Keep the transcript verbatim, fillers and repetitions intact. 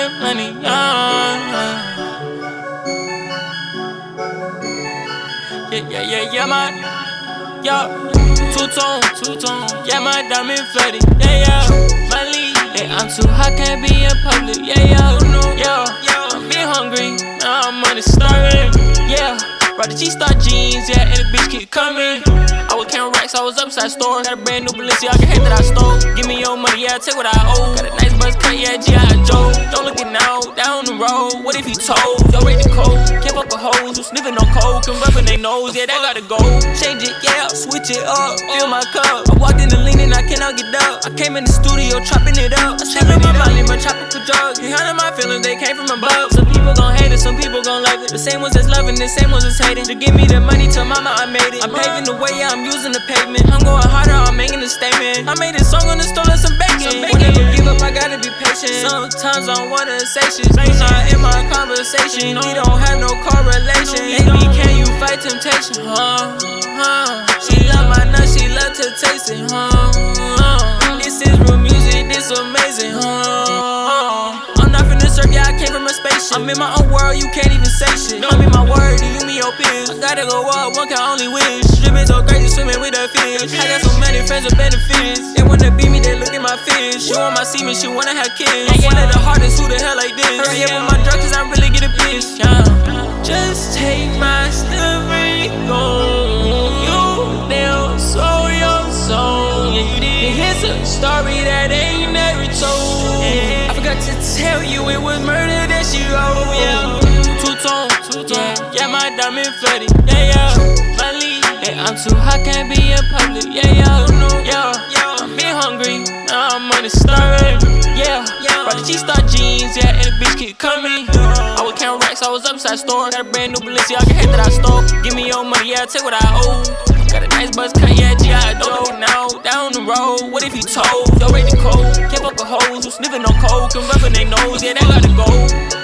get money, yeah. Yeah, yeah, yeah, yeah, my, yo, two-tone, two-tone, yeah, my diamond flooded, yeah, yeah, my lead, yeah, I'm too hot, can't be in public, yeah, yeah, yeah, I'm being hungry, now I'm money starving, yeah, brought the G-Star jeans, yeah, and the bitch keep coming, I was counting racks, I was upside store, got a brand new Balenciaga hate that I stole, give me your money, yeah, take what I owe, got a nice buzz cut, yeah, G I Joe, don't look it now, down the road, what if he told, yo, rate the code, can't fuck with hoes, who sniffing on coke, and rubbing they nose, yeah, that gotta go, change it, yeah, switch it up, fill my cup, I walked in the lean and I cannot get up, I came in the studio, chopping it up, I said, my money, my chopper for drugs, he hunted my feelings, they came from above, some people gon' hate it, some people gon' love it, the same ones that's loving, the same ones that's hating, to give me the money, tell mama I made it, I'm paving the way, yeah, I'm using the pavement, I'm going harder, I'm making a statement, I made a song on the stove and some bacon, won't never give up, I gotta be patient, sometimes I don't wanna say shit, he's not in my conversation, we don't have no correlation, baby, can you fight temptation, huh, huh, she love my nuts, she love to taste it, huh, huh, this is real music, this amazing, huh, I'm not finna serve, yeah, I came from a spaceship, I'm in my own world, you can't even say shit, I'm in my word, you me your pills, I gotta go up, one can only wish, dripping so crazy, swimming with a fish, I got so many friends with benefits, they wanna be me, they look at my fish, she want my semen, she wanna have kids, I'm one of the hardest, who the hell like this, hurry up with my drugs, cause I really get a bitch, yeah. Just take my stuff and go, you damn sold your soul, yeah you did, here's a story that ain't never told, I forgot to tell you it was murder that she wrote, yeah. Two-tone, two-tone, yeah, my diamond flooded, yeah, yeah, my lead, yeah, I'm too hot, can't be in public, yeah, yeah, yeah, I'm being hungry, now I'm money starving, yeah, brought the G-Star jeans, yeah, and the bitch keep coming, I was counting racks, I was upside store, got a brand new Balenciaga hate that I stole, give me your money, yeah, take what I owe, got a nice buzz cut, yeah, G I Joe, now, down the road, what if he told, yo, rate the code, can't fuck with hoes, who sniffing on coke, and rubbing they nose, yeah, that gotta go.